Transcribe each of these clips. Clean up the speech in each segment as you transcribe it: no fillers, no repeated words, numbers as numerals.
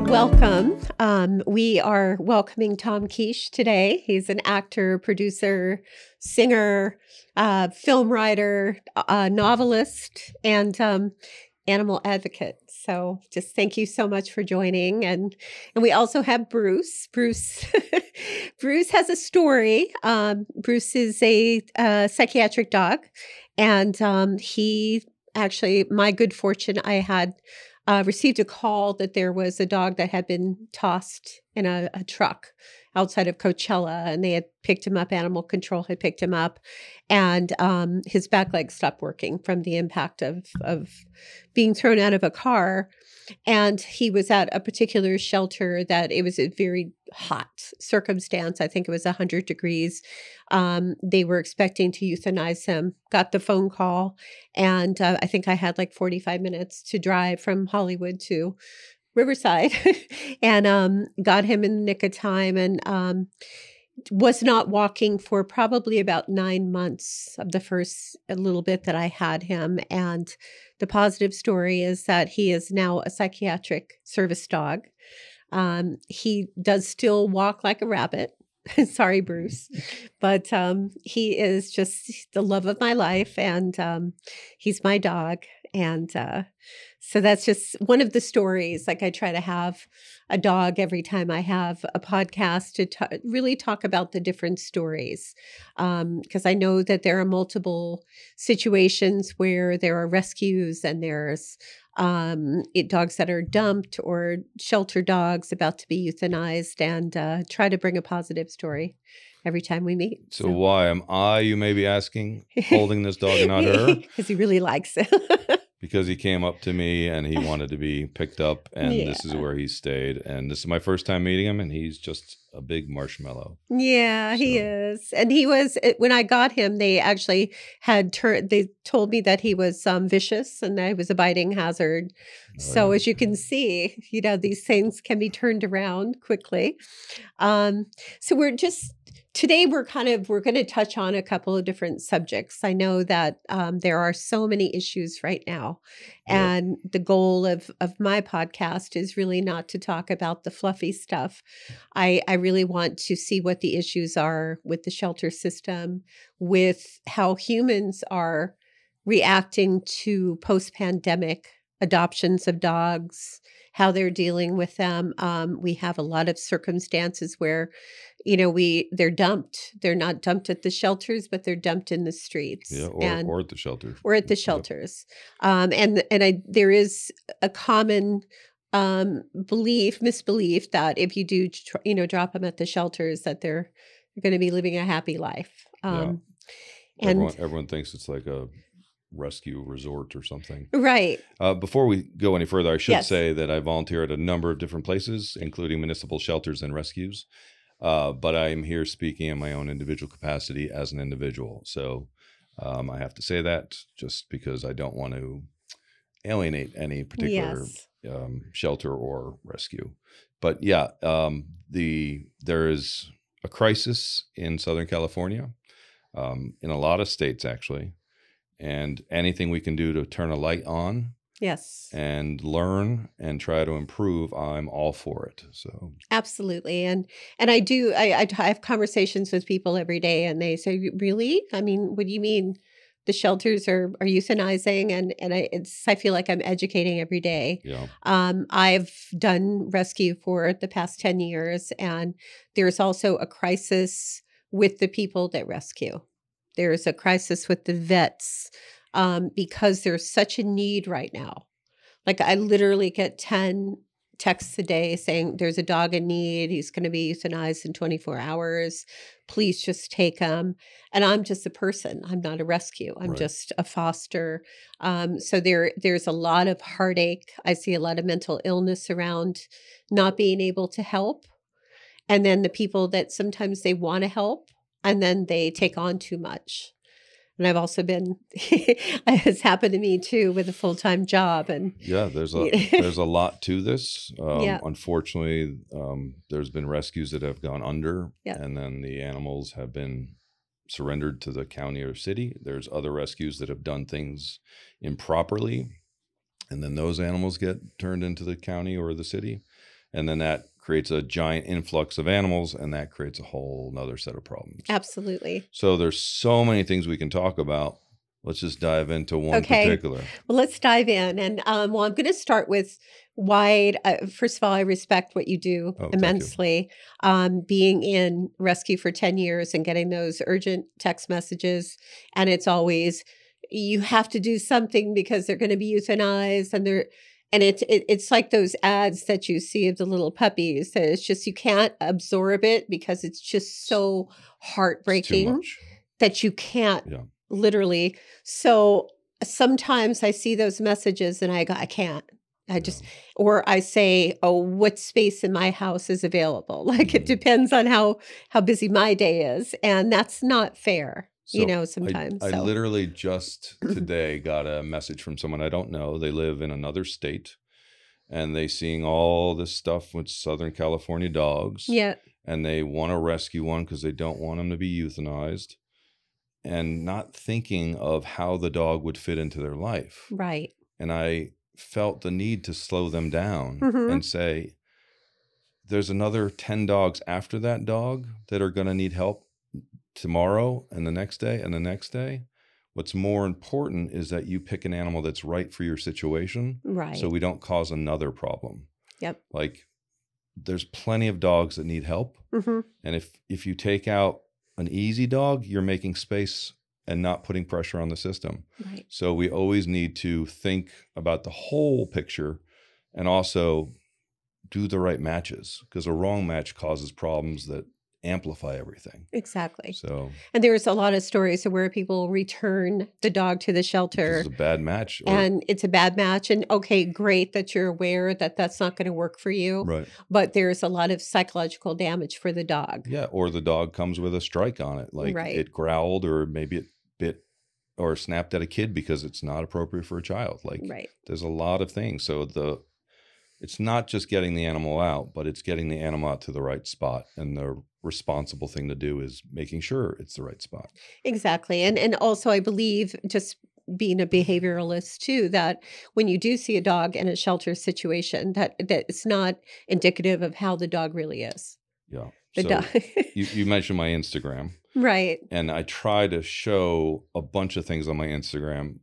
Welcome. We are welcoming Tom Quiche today. He's an actor, producer, singer, film writer, novelist, and animal advocate. So just thank you so much for joining. And we also have Bruce. Bruce has a story. Bruce is a psychiatric dog, and he actually, my good fortune, I had received a call that there was a dog that had been tossed in a truck outside of Coachella, and they had picked him up. Animal control had picked him up, and his back leg stopped working from the impact of being thrown out of a car. And he was at a particular shelter that it was a very hot circumstance. I think it was 100 degrees. They were expecting to euthanize him, got the phone call. And I think I had like 45 minutes to drive from Hollywood to Riverside and got him in the nick of time, and was not walking for probably about 9 months of the first a little bit that I had him. And the positive story is that he is now a psychiatric service dog. He does still walk like a rabbit. Sorry, Bruce. But he is just the love of my life, and he's my dog. And so that's just one of the stories. Like, I try to have a dog every time I have a podcast to really talk about the different stories. Because I know that there are multiple situations where there are rescues and there's dogs that are dumped or shelter dogs about to be euthanized, and try to bring a positive story every time we meet. So why am I, you may be asking, holding this dog and not her? Because he really likes it. Because he came up to me and he wanted to be picked up, and Yeah. this is where he stayed. And this is my first time meeting him, and he's just a big marshmallow. Yeah, he So- is. And he was, when I got him, they actually they told me that he was vicious and that he was a biting hazard. So yeah. as you can see, these things can be turned around quickly. So today we're going to touch on a couple of different subjects. I know that there are so many issues right now. Yeah. And the goal of my podcast is really not to talk about the fluffy stuff. I really want to see what the issues are with the shelter system, with how humans are reacting to post-pandemic adoptions of dogs, how they're dealing with them. We have a lot of circumstances where, they're dumped. They're not dumped at the shelters, but they're dumped in the streets. Yeah, or at the shelter. Or at the shelters. There is a common misbelief that if you do, drop them at the shelters, that they're going to be living a happy life. And Everyone thinks it's like a rescue resort or something. Right. Before we go any further, I should Yes. say that I volunteer at a number of different places, including municipal shelters and rescues. But I'm here speaking in my own individual capacity as an individual. So I have to say that just because I don't want to alienate any particular Yes. shelter or rescue. But yeah, there is a crisis in Southern California, in a lot of states actually, and anything we can do to turn a light on Yes. and learn and try to improve, I'm all for it. So Absolutely. And I have conversations with people every day, and they say, really? I mean, what do you mean the shelters are euthanizing? And I feel like I'm educating every day. yeah, I've done rescue for the past 10 years, and there's also a crisis with the people that rescue. There's a crisis with the vets, because there's such a need right now. Like, I literally get 10 texts a day saying there's a dog in need. He's going to be euthanized in 24 hours. Please just take him. And I'm just a person. I'm not a rescue. I'm Right. just a foster. So there's a lot of heartache. I see a lot of mental illness around not being able to help. And then the people that sometimes they want to help, and then they take on too much. And I've also been, it's happened to me too with a full-time job. And yeah, there's a lot to this. Yeah. Unfortunately, there's been rescues that have gone under, Yeah. and then the animals have been surrendered to the county or city. There's other rescues that have done things improperly, and then those animals get turned into the county or the city. And then that creates a giant influx of animals, and that creates a whole nother set of problems. Absolutely. So there's so many things we can talk about. Let's just dive into one Okay. particular. Well, let's dive in. And well, I'm going to start with why. First of all, I respect what you do Oh, thank you. immensely. Being in rescue for 10 years and getting those urgent text messages. And it's always, you have to do something because they're going to be euthanized. And it's like those ads that you see of the little puppies. That it's just, you can't absorb it because it's just so It's too heartbreaking much. that you can't Yeah. literally. So sometimes I see those messages and I go, I can't. I just, or I say, oh, what space in my house is available? Like it Mhm. depends on how busy my day is, and that's not fair, So sometimes. I So literally just today got a message from someone I don't know. They live in another state, and they seeing all this stuff with Southern California dogs. yeah, And they want to rescue one because they don't want him to be euthanized, and not thinking of how the dog would fit into their life. right. And I felt the need to slow them down Mhm. and say, there's another 10 dogs after that dog that are going to need help tomorrow and the next day and the next day. What's more important is that you pick an animal that's right for your situation, Right. so we don't cause another problem. Yep. Like, there's plenty of dogs that need help. Mhm. And if you take out an easy dog, you're making space and not putting pressure on the system. Right. So we always need to think about the whole picture, and also do the right matches, because a wrong match causes problems that amplify everything. Exactly. So And there's a lot of stories of where people return the dog to the this shelter is a bad match. and it's a bad match. And okay, great that you're aware that that's not going to work for you. Right. But there's a lot of psychological damage for the dog. Yeah. Or the dog comes with a strike on it. Like Right. it growled, or maybe it bit or snapped at a kid because it's not appropriate for a child. Like Right. there's a lot of things. So it's not just getting the animal out, but it's getting the animal out to the right spot. And the responsible thing to do is making sure it's the right spot. Exactly. And also I believe, just being a behavioralist too, that when you do see a dog in a shelter situation, that it's not indicative of how the dog really is. Yeah. The So dog. you mentioned my Instagram. Right. And I try to show a bunch of things on my Instagram.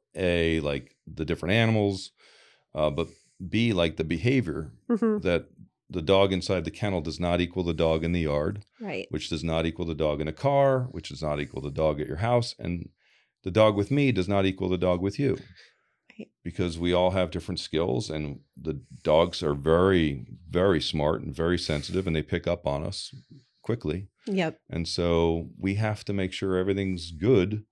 A, like the different animals, but B, like the behavior, Mhm. that the dog inside the kennel does not equal the dog in the yard, Right. which does not equal the dog in a car, which does not equal the dog at your house. And the dog with me does not equal the dog with you. Right. Because we all have different skills, and the dogs are very, very smart and very sensitive, and they pick up on us quickly. Yep. And so we have to make sure everything's good,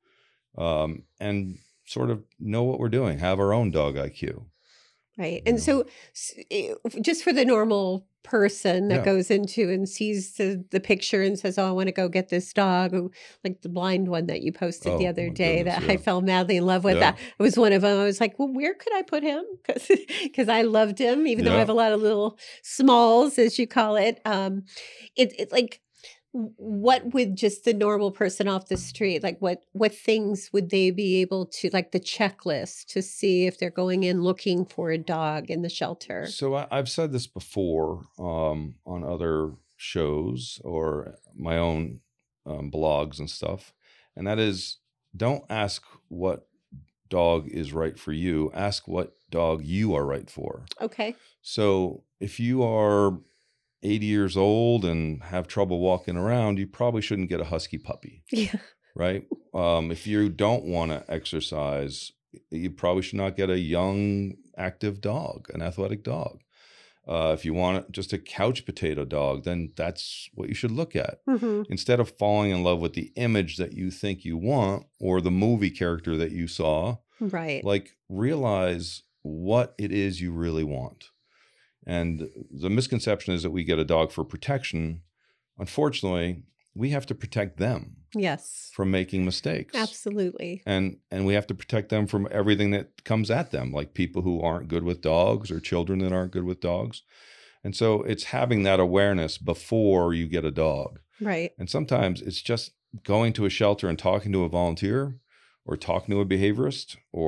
and sort of know what we're doing, have our own dog IQ. Right. you And know. so just for the normal person that Yeah. goes into and sees the picture and says, oh, I want to go get this dog, or like the blind one that you posted the Oh, other my day goodness, that I yeah. fell madly in love with. Yeah. That it was one of them. I was like, well, where could I put him? Because I loved him, even though I Yeah. have a lot of little smalls, as you call it. It's like, what would just the normal person off the street, like what things would they be able to, like the checklist to see if they're going in looking for a dog in the shelter? So I've said this before, on other shows or my own blogs and stuff, and that is, don't ask what dog is right for you. Ask what dog you are right for. Okay. So if you are 80 years old and have trouble walking around, you probably shouldn't get a husky puppy, Yeah. right? If you don't want to exercise, you probably should not get a young, active dog, an athletic dog. If you want just a couch potato dog, then that's what you should look at. Hmm. Instead of falling in love with the image that you think you want, or the movie character that you saw, Right. like, realize what it is you really want. And the misconception is that we get a dog for protection. Unfortunately, we have to protect them Yes. from making mistakes. Absolutely. And we have to protect them from everything that comes at them, like people who aren't good with dogs or children that aren't good with dogs. And so it's having that awareness before you get a dog. Right. And sometimes it's just going to a shelter and talking to a volunteer, or talking to a behaviorist, or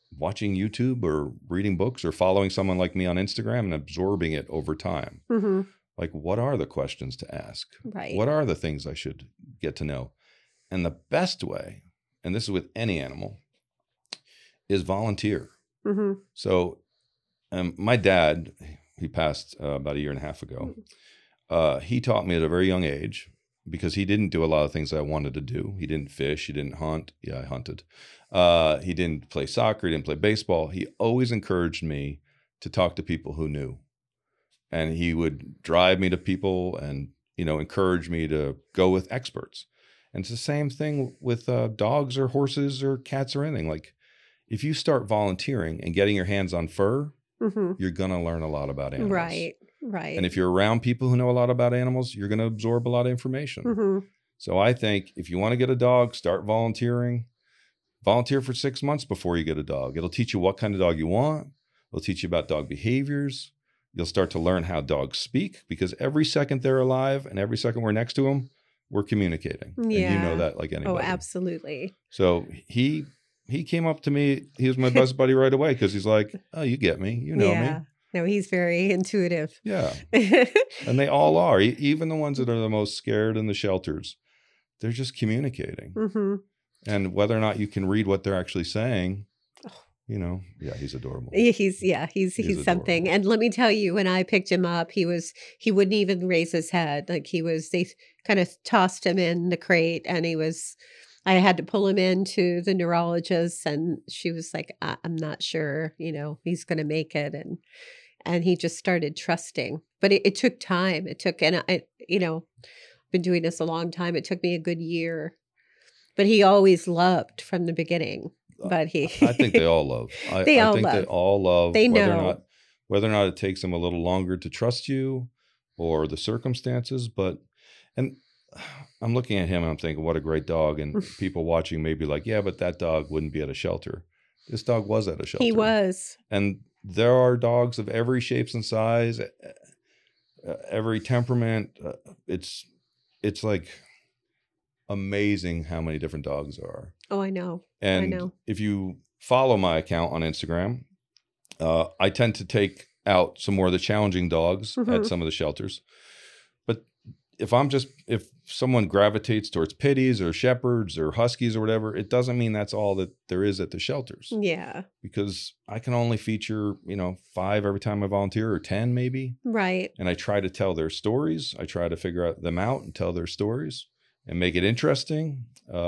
watching YouTube or reading books or following someone like me on Instagram and absorbing it over time. Hmm. Like, what are the questions to ask? Right. What are the things I should get to know? And the best way, and this is with any animal, is volunteer. Hmm. So my dad, he passed about a year and a half ago. He taught me at a very young age, because he didn't do a lot of things I wanted to do. He didn't fish. He didn't hunt. Yeah, I hunted. He didn't play soccer. He didn't play baseball. He always encouraged me to talk to people who knew. And he would drive me to people and, encourage me to go with experts. And it's the same thing with dogs or horses or cats or anything. Like, if you start volunteering and getting your hands on fur, Hmm. you're going to learn a lot about animals. Right. Right. And if you're around people who know a lot about animals, you're going to absorb a lot of information. Hmm. So I think if you want to get a dog, start volunteering. Volunteer for 6 months before you get a dog. It'll teach you what kind of dog you want. It'll teach you about dog behaviors. You'll start to learn how dogs speak, because every second they're alive and every second we're next to them, we're communicating. Yeah. And you know that like anybody. Oh, absolutely. So he came up to me. He was my best buddy right away, because he's like, oh, you get me. You know me. No, he's very intuitive. Yeah. And they all are. Even the ones that are the most scared in the shelters, they're just communicating. Hmm. And whether or not you can read what they're actually saying, he's adorable. He's something. adorable. And let me tell you, when I picked him up, he wouldn't even raise his head. Like, they kind of tossed him in the crate, and I had to pull him into the neurologist, and she was like, I'm not sure, he's going to make it. And he just started trusting, but it took time. And I, been doing this a long time. It took me a good year, but he always loved from the beginning. But I think they all love. They all love. They know. Whether or not it takes them a little longer to trust you, or the circumstances. And I'm looking at him and I'm thinking, what a great dog. And people watching may be like, yeah, but that dog wouldn't be at a shelter. This dog was at a shelter. He was. And there are dogs of every shapes and size, every temperament. It's like amazing how many different dogs there are. Oh, I know. And I know. If you follow my account on Instagram, I tend to take out some more of the challenging dogs at some of the shelters. But if someone gravitates towards pitties or shepherds or huskies or whatever, it doesn't mean that's all that there is at the shelters. Yeah. Because I can only feature, 5 every time I volunteer, or 10 maybe. Right. And I try to tell their stories. I try to figure them out and tell their stories and make it interesting.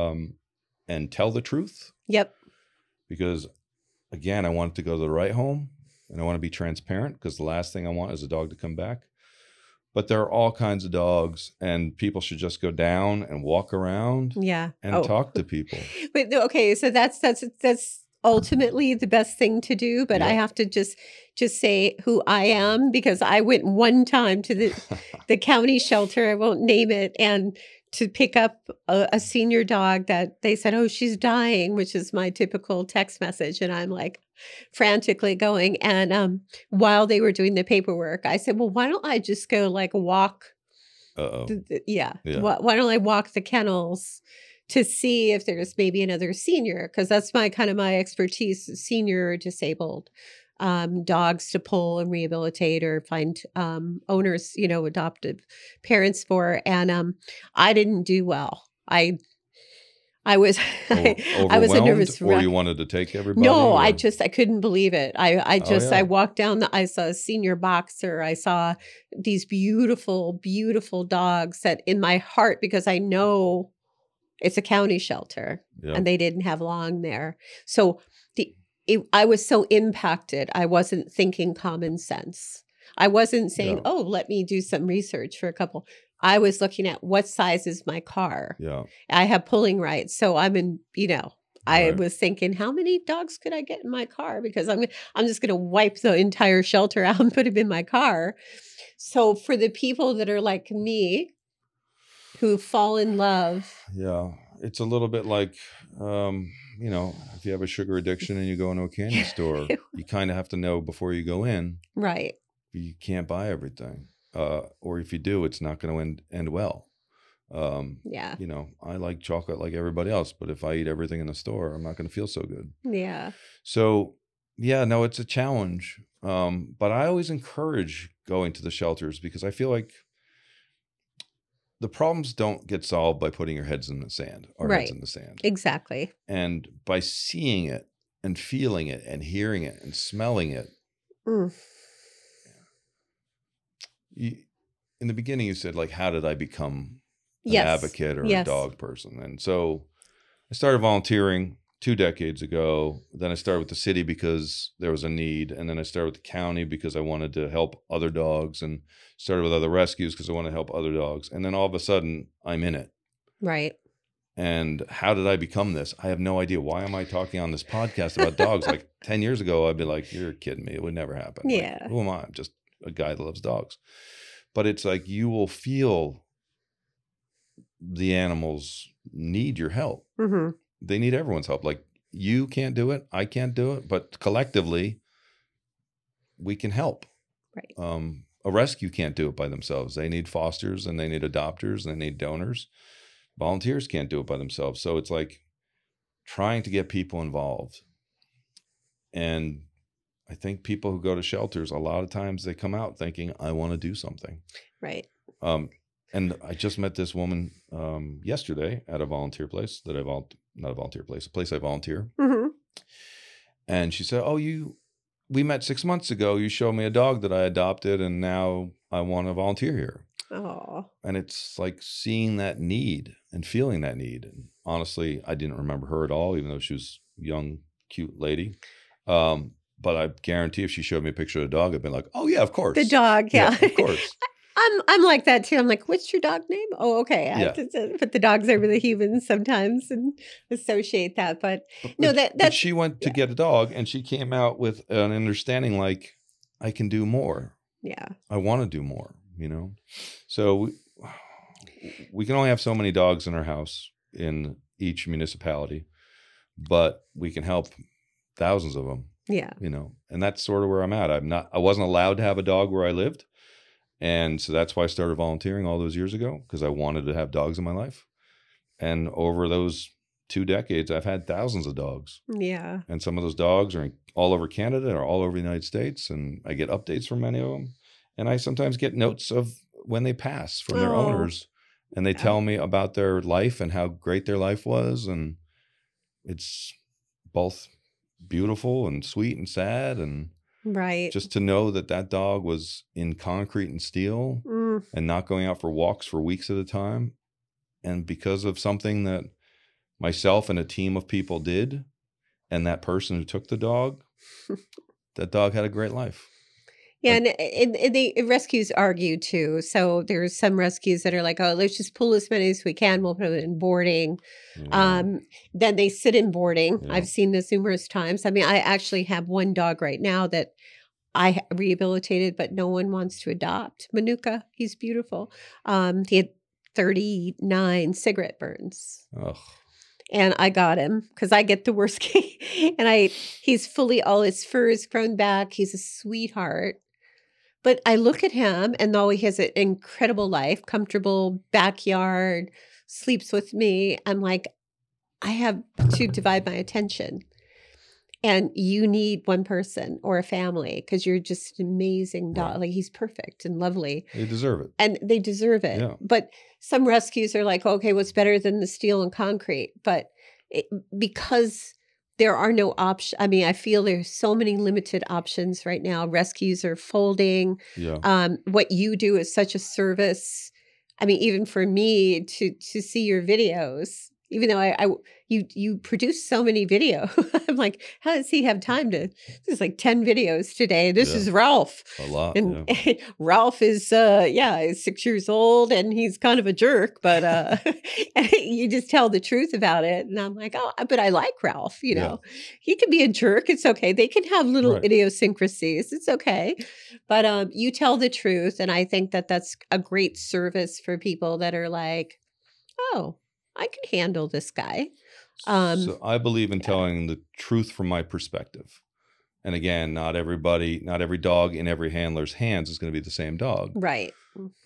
And tell the truth. Yep. Because, again, I want it to go to the right home, and I want to be transparent, because the last thing I want is a dog to come back. But there are all kinds of dogs, and people should just go down and walk around. Yeah. And talk to people. But okay, so that's ultimately the best thing to do. But I have to just say who I am, because I went one time to the county shelter. I won't name it, and to pick up a senior dog that they said, oh, she's dying, which is my typical text message. And I'm like frantically going. And while they were doing the paperwork, I said, well, why don't I just go like walk? Yeah. Why don't I walk the kennels to see if there's maybe another senior? Because that's my expertise, senior disabled dogs to pull and rehabilitate or find owners, adoptive parents for. And I didn't do well. I was I was a nervous wreck. Or you wanted to take everybody? No, I couldn't believe it. I walked down I saw a senior boxer. I saw these beautiful, beautiful dogs that in my heart, because I know it's a county shelter and they didn't have long there. So I was so impacted. I wasn't thinking common sense. I wasn't saying, oh, let me do some research for a couple. I was looking at what size is my car. Yeah. I have pulling rights. So I'm in, I was thinking, how many dogs could I get in my car? Because I'm just going to wipe the entire shelter out and put them in my car. So for the people that are like me, who fall in love. Yeah. It's a little bit like, if you have a sugar addiction and you go into a candy store, you kind of have to know before you go in. Right. You can't buy everything. Or if you do, it's not going to end well. Yeah. You know, I like chocolate like everybody else, but if I eat everything in the store, I'm not going to feel so good. Yeah. So, yeah, no, it's a challenge. But I always encourage going to the shelters because I feel like the problems don't get solved by putting your heads in the sand, our heads Right. in the sand. Exactly. And by seeing it and feeling it and hearing it and smelling it. Mm. In the beginning, you said, like, how did I become an Yes. advocate or a Yes. dog person? And so I started volunteering 2 decades ago. Then I started with the city because there was a need. And then I started with the county because I wanted to help other dogs, and started with other rescues because I wanted to help other dogs. And then all of a sudden I'm in it. Right. And how did I become this? I have no idea. Why am I talking on this podcast about dogs? Like 10 years ago, I'd be like, you're kidding me. It would never happen. Yeah. Like, who am I? I'm just a guy that loves dogs. But it's like, you will feel the animals need your help. Mm-hmm. They need everyone's help. Like, you can't do it. I can't do it. But collectively, we can help. Right. A rescue can't do it by themselves. They need fosters, and they need adopters, and they need donors. Volunteers can't do it by themselves. So it's like trying to get people involved. And I think people who go to shelters, a lot of times they come out thinking, I want to do something. Right. And I just met this woman yesterday at a volunteer place that not a volunteer place, a place I volunteer. Mm-hmm. And she said, we met 6 months ago. You showed me a dog that I adopted, and now I want to volunteer here. Oh. And it's like seeing that need and feeling that need. And honestly, I didn't remember her at all, even though she was a young, cute lady. But I guarantee if she showed me a picture of the dog, I'd be like, oh yeah, of course. The dog, yeah. Of course. I'm like that too. I'm like, what's your dog name? Oh, okay. I Yeah. have to put the dogs over the humans sometimes and associate that. But no, But that's she went to get a dog, and she came out with an understanding like, I can do more. yeah. I want to do more, you know? So we can only have so many dogs in our house in each municipality, but we can help thousands of them, Yeah. you know? And that's sort of where I'm at. I wasn't allowed to have a dog where I lived. And so that's why I started volunteering all those years ago, because I wanted to have dogs in my life. And over those 2 decades, I've had thousands of dogs. Yeah. And some of those dogs are all over Canada or all over the United States. And I get updates from many of them. And I sometimes get notes of when they pass from their owners. And they tell me about their life and how great their life was. And it's both beautiful and sweet and sad. And right. just to know that that dog was in concrete and steel and not going out for walks for weeks at a time. And because of something that myself and a team of people did, and that person who took the dog, that dog had a great life. Yeah, and the rescues argue too. So there's some rescues that are like, oh, let's just pull as many as we can. We'll put them in boarding. Yeah. Then they sit in boarding. Yeah. I've seen this numerous times. I mean, I actually have one dog right now that I rehabilitated, but no one wants to adopt. Manuka, he's beautiful. He had 39 cigarette burns. Ugh. And I got him because I get the worst case. And he's fully, all his fur is grown back. He's a sweetheart. But I look at him, and though he has an incredible life, comfortable backyard, sleeps with me, I'm like, I have to divide my attention. And you need one person or a family because you're just an amazing dog. Right. Like, he's perfect and lovely. They deserve it. And they deserve it. Yeah. But some rescues are like, okay, what's better than the steel and concrete? But because there are no options. I mean, I feel there's so many limited options right now. Rescues are folding. Yeah. What you do is such a service. I mean, even for me to see your videos, even though you produce so many videos, I'm like, how does he have time to? There's like 10 videos today. This is Ralph. A lot. And yeah. Ralph is, he's 6 years old and he's kind of a jerk, but and you just tell the truth about it. And I'm like, oh, but I like Ralph, you know. He can be a jerk. It's okay. They can have little idiosyncrasies. It's okay. But you tell the truth. And I think that that's a great service for people that are like, oh, I can handle this guy. So I believe in telling the truth from my perspective. And again, not every dog in every handler's hands is going to be the same dog. Right. But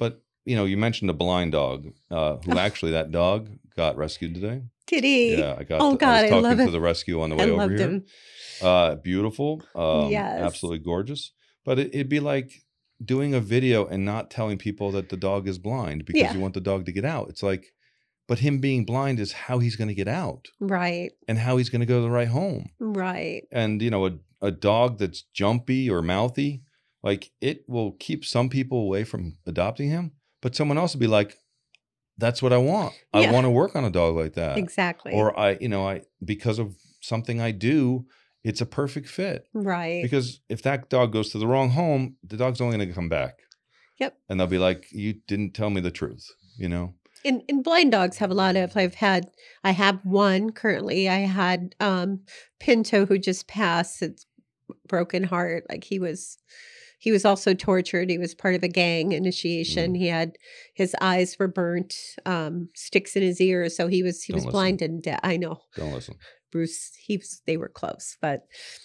you mentioned a blind dog, who Oh, actually that dog got rescued today. did he? Yeah, Oh I was God, I love talking to it. the rescue on the I way over loved here. him. Beautiful, Yes. absolutely gorgeous. But it'd be like doing a video and not telling people that the dog is blind because Yeah. you want the dog to get out. It's like, but him being blind is how he's going to get out Right. and how he's going to go to the right home. Right. And a dog that's jumpy or mouthy, like it will keep some people away from adopting him, but someone else will be like, that's what I want. I Yeah. want to work on a dog like that. Exactly. Or I because of something I do, it's a perfect fit. Right. Because if that dog goes to the wrong home, the dog's only going to come back. Yep. And they'll be like, you didn't tell me the truth, And blind dogs have a lot of. I have one currently. I had Pinto who just passed. It's broken heart. Like he was also tortured. He was part of a gang initiation. Mm. He had his eyes were burnt, sticks in his ears, so he was Don't listen. blind and deaf. I know. Don't listen. Bruce, they were close, but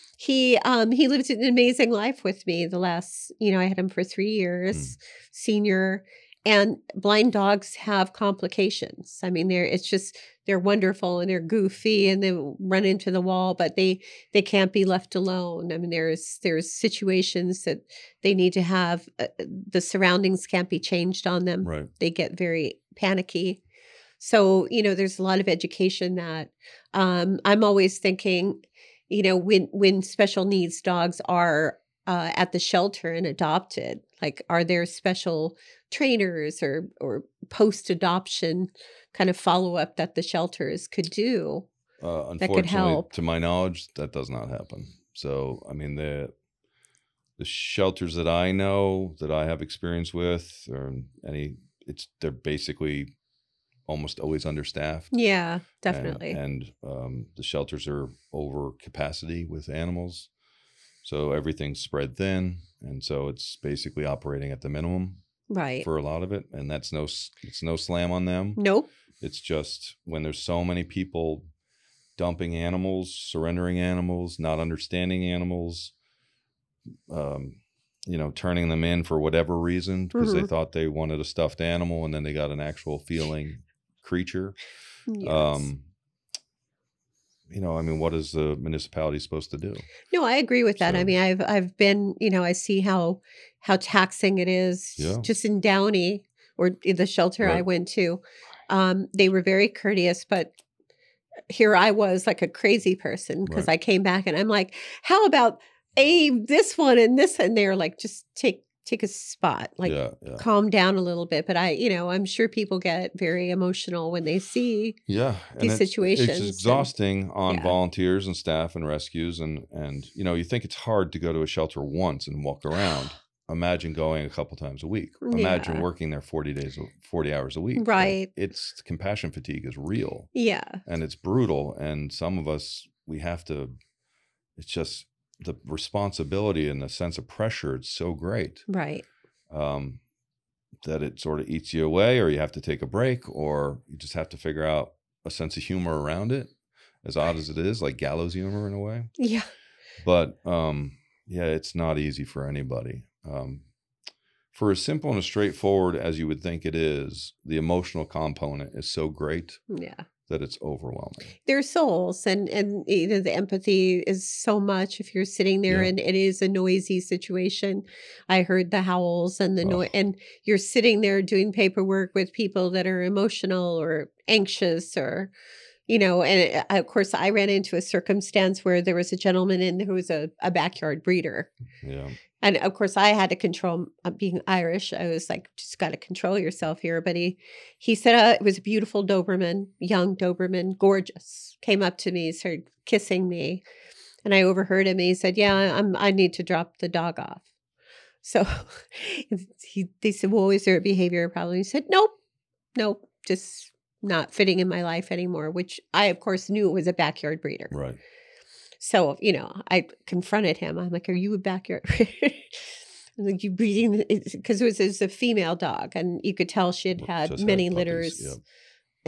he lived an amazing life with me the last, I had him for 3 years, senior. And blind dogs have complications. I mean, they're wonderful and they're goofy and they run into the wall, but they can't be left alone. I mean, there's situations that they need to have, the surroundings can't be changed on them. Right. They get very panicky. So, there's a lot of education that I'm always thinking, when special needs dogs are at the shelter and adopted, like, are there special trainers or post adoption kind of follow up that the shelters could do that could Unfortunately, help? to my knowledge, that does not happen. So, I mean, the shelters that I know that I have experience with, or they're basically almost always understaffed. Yeah, definitely. And the shelters are over capacity with animals, so everything's spread thin, and so it's basically operating at the minimum Right. for a lot of it. And it's no slam on them. Nope. It's just when there's so many people dumping animals, surrendering animals, not understanding animals, turning them in for whatever reason because they thought they wanted a stuffed animal and then they got an actual feeling creature. Yes. I mean, what is the municipality supposed to do? No, I agree with that. I So- mean, I've been, I see how taxing it is. Yeah. Just in Downey or the shelter I Right. went to. They were very courteous, but here I was like a crazy person because Right. I came back and I'm like, how about this one and this? And they're like, just take a spot, like yeah. calm down a little bit. But I'm sure people get very emotional when they see Yeah. these situations. It's and- exhausting on yeah. volunteers and staff and rescues. And you think it's hard to go to a shelter once and walk around. Imagine going a couple times a week. Imagine Yeah. working there 40 hours a week. Right. It's compassion fatigue is real Yeah. and it's brutal. And some of us, it's just the responsibility and the sense of pressure. It's so great. Right. That it sort of eats you away, or you have to take a break, or you just have to figure out a sense of humor around it, as odd as it is, like gallows humor in a way. Yeah. But yeah, it's not easy for anybody. For as simple and as straightforward as you would think it is, the emotional component is so great Yeah. that it's overwhelming. Their souls and the empathy is so much if you're sitting there Yeah. and it is a noisy situation. I heard the howls and the noise, Oh. and you're sitting there doing paperwork with people that are emotional or anxious or and of course I ran into a circumstance where there was a gentleman in who was a backyard breeder. Yeah. And of course, I had to control being Irish. I was like, just got to control yourself here. But he said it was a beautiful Doberman, young Doberman, gorgeous. Came up to me, started kissing me, and I overheard him. And he said, "Yeah, I need to drop the dog off." So they said, "Well, is there a behavior problem?" He said, "Nope, just not fitting in my life anymore." Which I, of course, knew it was a backyard breeder. Right. So, I confronted him. I'm like, "Are you a backyard?" I'm like, "You breeding?" Because it was a female dog, and you could tell she had Just many had puppies, litters, yep.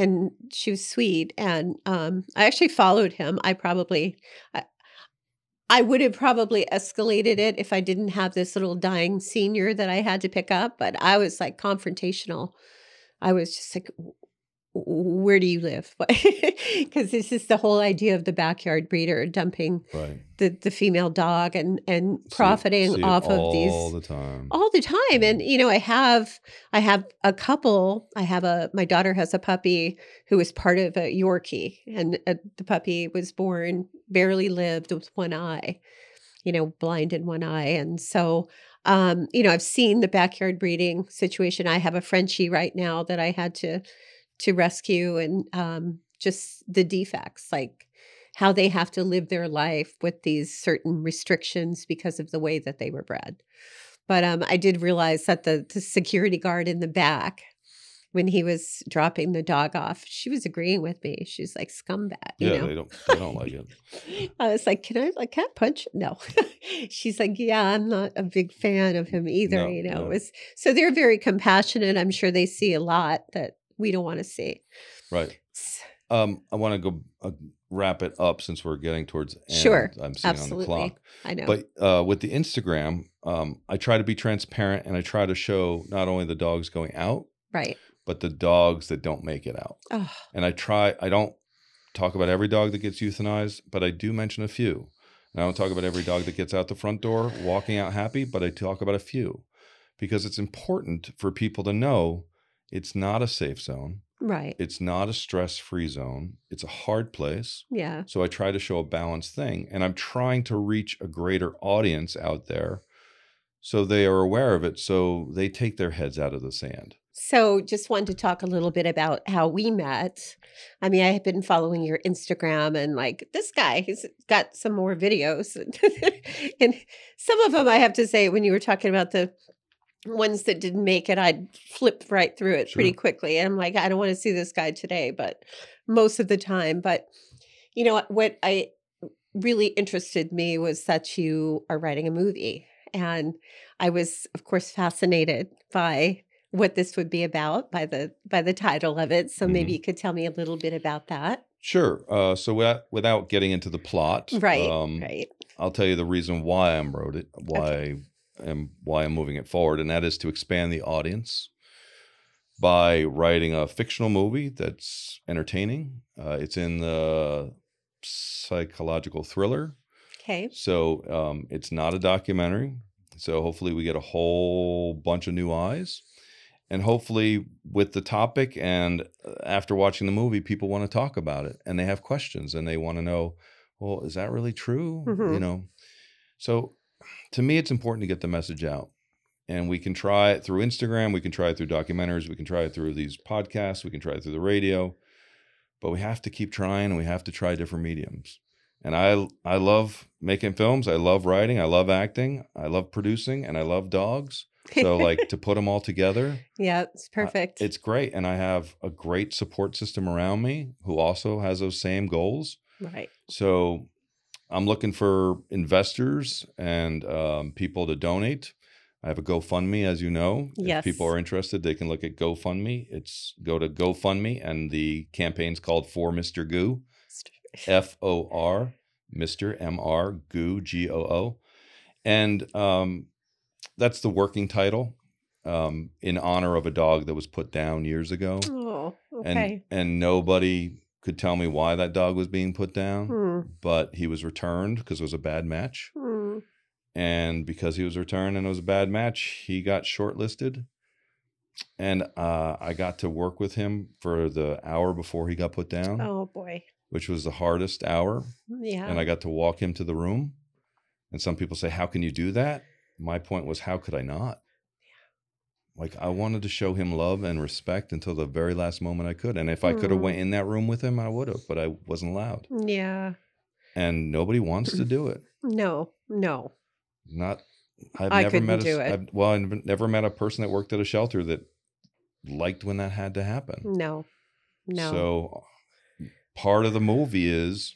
and she was sweet. And I actually followed him. I I would have probably escalated it if I didn't have this little dying senior that I had to pick up, but I was like confrontational. I was just like, where do you live? Because this is the whole idea of the backyard breeder dumping Right. the female dog and See it, profiting see it off of all these the time. all the time. And I have a couple. My daughter has a puppy who was part of a Yorkie, and the puppy was born, barely lived with one eye, blind in one eye. And so, I've seen the backyard breeding situation. I have a Frenchie right now that I had to rescue, and just the defects, like how they have to live their life with these certain restrictions because of the way that they were bred. But I did realize that the security guard in the back, when he was dropping the dog off, she was agreeing with me. She's like, scumbag, Yeah, they don't like it. I was like, can I punch? No. She's like, yeah, I'm not a big fan of him either. No, It no. was, so they're very compassionate. I'm sure they see a lot that we don't want to see. Right. S- I want to go wrap it up since we're getting towards the end. Sure. I'm seeing on the Absolutely. clock. I know. But with the Instagram, I try to be transparent, and I try to show not only the dogs going out, Right. but the dogs that don't make it out. Oh, And I don't talk about every dog that gets euthanized, but I do mention a few. And I don't talk about every dog that gets out the front door walking out happy, but I talk about a few because it's important for people to know it's not a safe zone. right. It's not a stress-free zone. It's a hard place. Yeah. So I try to show a balanced thing, and I'm trying to reach a greater audience out there so they are aware of it, so they take their heads out of the sand. So just wanted to talk a little bit about how we met. I mean, I have been following your Instagram, and like this guy, he's got some more videos. And some of them, I have to say, when you were talking about the ones that didn't make it, I'd flip right through it pretty Sure. quickly. And I'm like, I don't want to see this guy today, but most of the time. But what I really interested me was that you are writing a movie. And I was, of course, fascinated by what this would be about by the title of it. So maybe Mhm. you could tell me a little bit about that. Sure. So without getting into the plot, Right. Right. I'll tell you the reason why I wrote it, Okay. why I'm moving it forward, and that is to expand the audience by writing a fictional movie that's entertaining. It's in the psychological thriller, Okay. so it's not a documentary. So hopefully we get a whole bunch of new eyes, and hopefully with the topic and after watching the movie, people want to talk about it and they have questions and they want to know, well, is that really true? Mhm. So to me, it's important to get the message out. And we can try it through Instagram. We can try it through documentaries. We can try it through these podcasts. We can try it through the radio. But we have to keep trying, and we have to try different mediums. And I love making films. I love writing. I love acting. I love producing, and I love dogs. So like to put them all together, Yeah, it's perfect. it's great. And I have a great support system around me who also has those same goals. Right. So I'm looking for investors and people to donate. I have a GoFundMe, as you know. If people Yes. are interested, they can look at GoFundMe. Go to GoFundMe, and the campaign's called For Mr. Goo, FOR, Mr. MR, Goo, GOO. And that's the working title in honor of a dog that was put down years ago. Oh, okay. And nobody could tell me why that dog was being put down, Hmm. but he was returned because it was a bad match. Hmm. And because he was returned and it was a bad match, he got shortlisted. And I got to work with him for the hour before he got put down, Oh boy. which was the hardest hour. Yeah. And I got to walk him to the room. And some people say, how can you do that? My point was, how could I not? Like, I wanted to show him love and respect until the very last moment I could. And if I could have went in that room with him, I would have, but I wasn't allowed. Yeah. And nobody wants to do it. No. I've I never couldn't met do it. I've never met a person that worked at a shelter that liked when that had to happen. No. So part of the movie is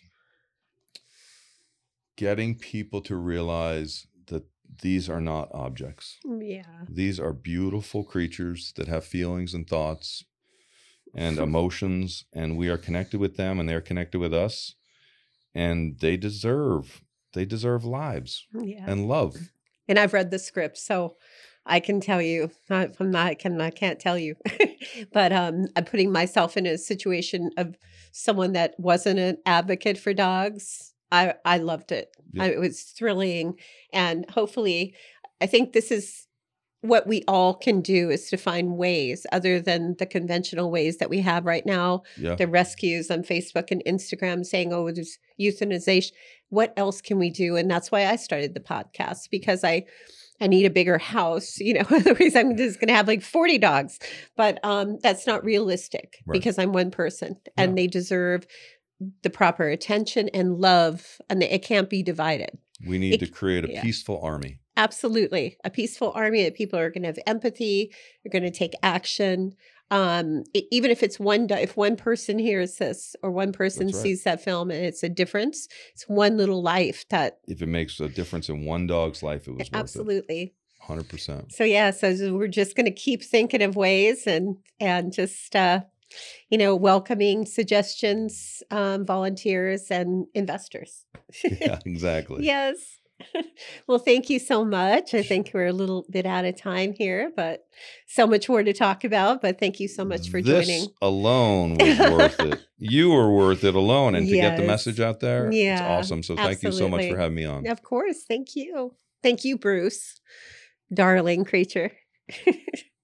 getting people to realize that these are not objects. Yeah. These are beautiful creatures that have feelings and thoughts and emotions, and we are connected with them and they're connected with us, and they deserve they deserve lives Yeah. and love. And I've read the script, so I can tell you. I can't tell you, but I'm putting myself in a situation of someone that wasn't an advocate for dogs. I loved it. Yep. It was thrilling, and hopefully, I think this is what we all can do is to find ways other than the conventional ways that we have right now. Yeah. The rescues on Facebook and Instagram saying, "Oh, there's euthanization." What else can we do? And that's why I started the podcast, because I need a bigger house, otherwise I'm just going to have like 40 dogs. But that's not realistic Right. because I'm one person and Yeah. they deserve the proper attention and love, and it can't be divided. We need to create a yeah. peaceful army. Absolutely. A peaceful army that people are going to have empathy, they're going to take action. Even if it's if one person hears this or one person That's right. sees that film and it's a difference, it's one little life that If it makes a difference in one dog's life, it was worth it. absolutely. 100%. So yeah, so we're just going to keep thinking of ways and just welcoming suggestions, volunteers and investors. Yeah, exactly. Yes. Well, thank you so much. I think we're a little bit out of time here, but so much more to talk about. But thank you so much for This joining. alone was worth it. You were worth it alone. And to get the Yes. message out there, it's Yeah, awesome. So thank you so much absolutely. for having me on. Of course. Thank you. Thank you, Bruce. Darling creature.